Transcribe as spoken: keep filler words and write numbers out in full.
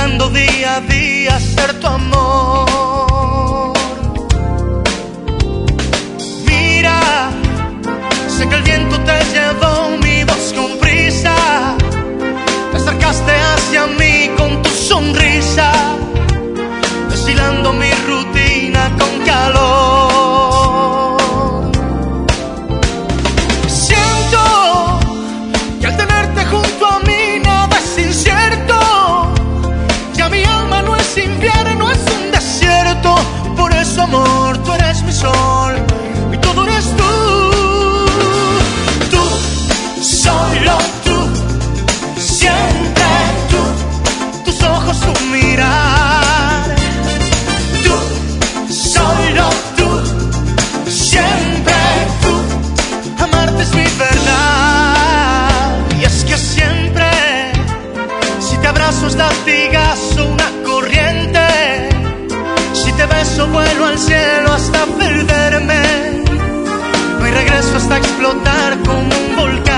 anhelando día a día ser tu amor. Mira, sé que el viento te llevó mi voz con prisa, te acercaste hacia mí con tu sonrisa, destilando mi rutina con calor. Siento que al tenerte junto a mí nada es incierto, ya mi alma no es invierno, es un desierto. Por eso, amor, tú eres mi sol y todo eres tú. Tú, solo tú, siempre tú, tus ojos, tu mirar. Tú, solo tú, siempre tú, amarte es mi verdad. Y es que siempre, si te abrazo es latigazo, una corriente. Si te beso vuelo al cielo hasta perderme. No hay regreso hasta explotar como un volcán.